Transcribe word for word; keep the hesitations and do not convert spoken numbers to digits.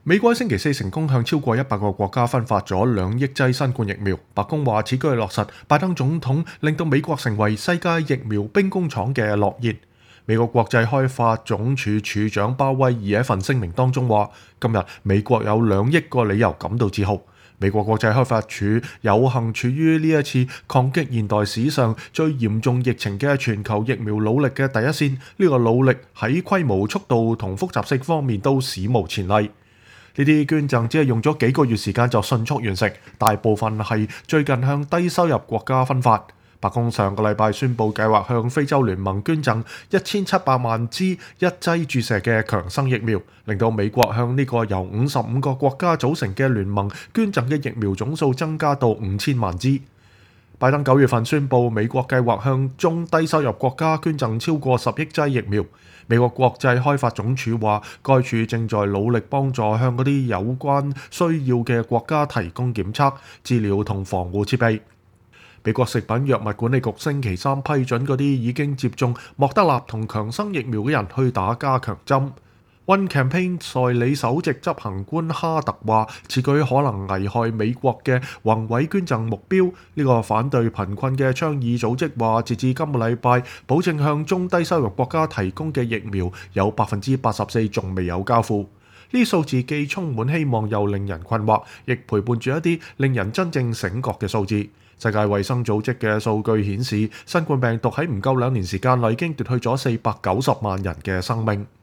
美國星期四成功向超過一百個國家分發咗兩億劑新冠疫苗。白宮話此舉係落實拜登總統令到美國成為世界疫苗兵工廠嘅諾言。美國國際開發總署署長鮑威爾喺一份聲明當中話：今日美國有兩億個理由感到自豪。美國國際開發署有幸處於呢一次抗擊現代史上最嚴重疫情嘅全球疫苗努力嘅第一線，呢、這個努力喺規模、速度同複雜性方面都史無前例。呢啲捐贈只係用咗幾個月時間就迅速完成，大部分係最近向低收入國家分發。白宮上個禮拜宣布計劃向非洲聯盟捐贈一千七百萬支一劑注射嘅強生疫苗，令到美國向呢個由五十五個國家組成嘅聯盟捐贈嘅疫苗總數增加到五千萬支。拜登九月份宣布美國計劃向中低收入國家捐贈超過十億劑疫苗。美國國際開發總署話，該處正在努力幫助向嗰啲有關需要嘅國家提供檢測、治療同防護設備。美國食品藥物管理局星期三批准嗰啲已經接種莫德納同強生疫苗嘅人去打加強針。One Campaign 代理首席執行官哈特話：此舉可能危害美國嘅宏偉捐贈目標。呢、這個反對貧困嘅倡議組織話，截至今個禮拜，保證向中低收入國家提供嘅疫苗有百分之八十四仲未有交付。呢數字既充滿希望又令人困惑，亦陪伴住一啲令人真正醒覺嘅數字。世界衛生組織嘅數據顯示，新冠病毒喺唔夠兩年時間內已經奪去咗四百九十萬人嘅生命。